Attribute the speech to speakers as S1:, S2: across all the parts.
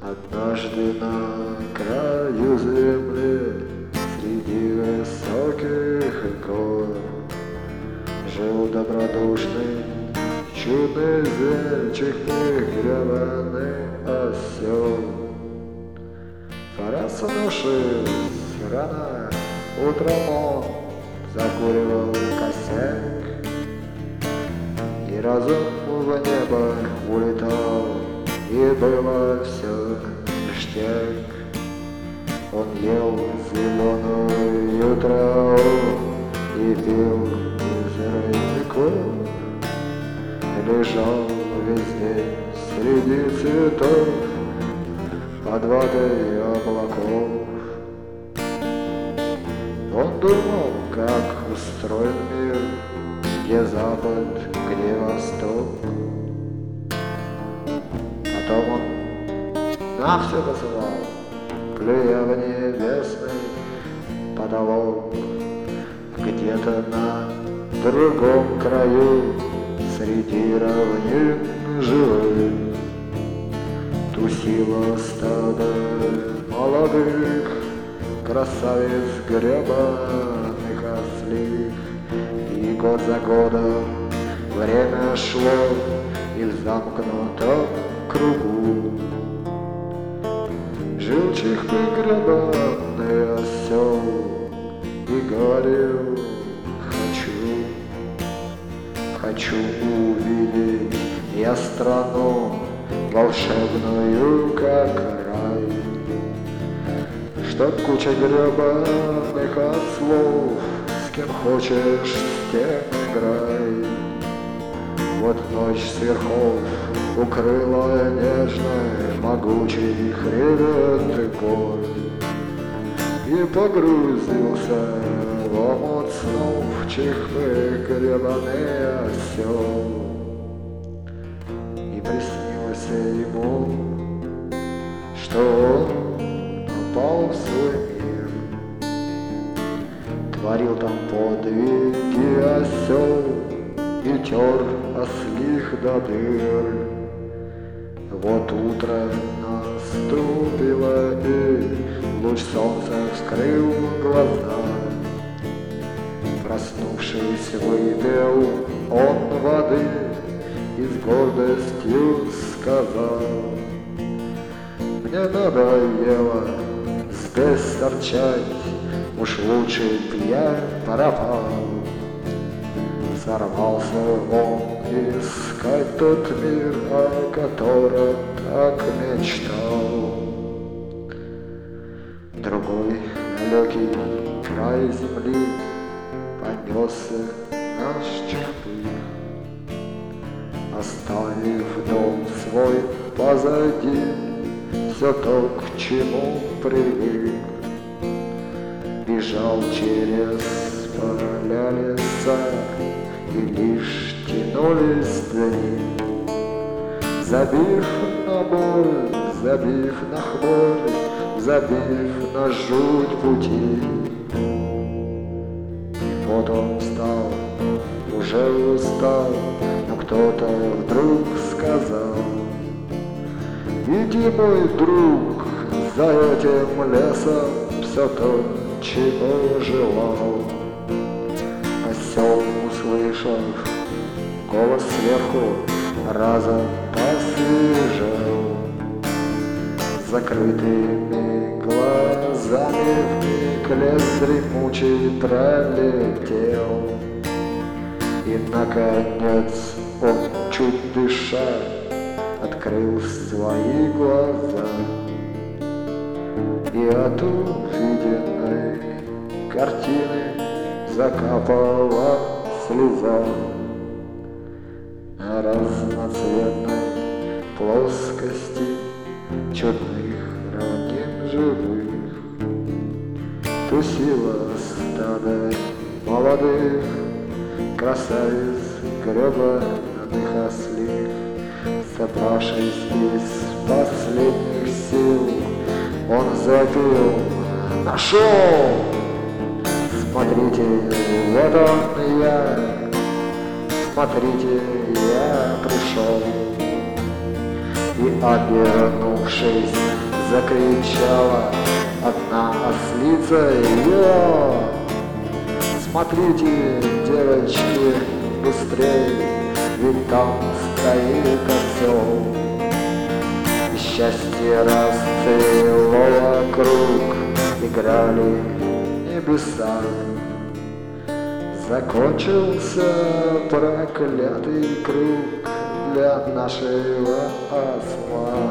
S1: Однажды на краю земли, среди высоких гор, жил добродушный, чудный зверчик, гребаный осел. Проснувшись рано утром, он закуривал косяк, и разум в небо улетал, и было все ништяк. Он ел зеленую траву и пил из родников, лежал весь день среди цветов под водой облаков. Он думал, как устроен мир, где запад, где восток. Потом он на все посылал, плюя в небесный потолок. Где-то на другом краю, среди равнин живых, тусило стадо молодых красавиц гребаных ослик. И год за годом время шло, и в замкнутом кругу жил чихный гребаный осел и говорил: хочу увидеть я страну волшебную, как рай, чтоб куча гребаных ослов, с кем хочешь, с тем играй. Вот ночь с верхов укрыла нежной могучий хребет гор, и погрузился в омут снов чихный гребаный осел. И приснилось ему, что он попал в свой мир, творил там подвиги осел и тер ослих до дыр. Вот утро наступило, и луч солнца вскрыл глаза. Проснувшись, выпил он воды и с гордостью сказал: мне надоело здесь торчать, уж лучше б я пропал. Сорвался он искать тот мир, о котором так мечтал. Другой далекий край земли понесся наш чихпых, оставив дом свой позади, все то, к чему привык. Бежал через поля, леса, и лишь тянулись дни, забив на боль, забив на хворь, забив на жуть пути. И вот он встал, уже устал, но кто-то вдруг сказал: иди, мой друг, за этим лесом все то, чего желал. Осел, услышав голос сверху, разом посвежел, закрытыми глазами вмиг лес дремучий пролетел. И, наконец, он, чуть дыша, открыл свои глаза, и от увиденной картины закапала слеза. На разноцветной плоскости чудных равнин живых тусило стадо молодых красавиц гребаных ослих. Собравшись из последних сил, он запел: нашел! Смотрите, вот он я, смотрите, я пришел. И, обернувшись, закричала одна ослица: «Йо! Смотрите, девочки, быстрей, ведь там стоит осел!» И счастье расцвело вокруг, играли небеса. Закончился проклятый круг для нашего осла.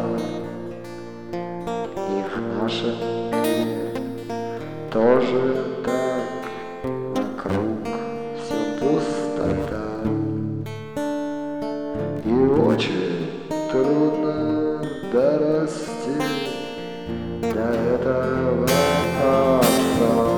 S1: И в нашем мире тоже так, вокруг все пустота. И очень трудно дорасти до этого отца.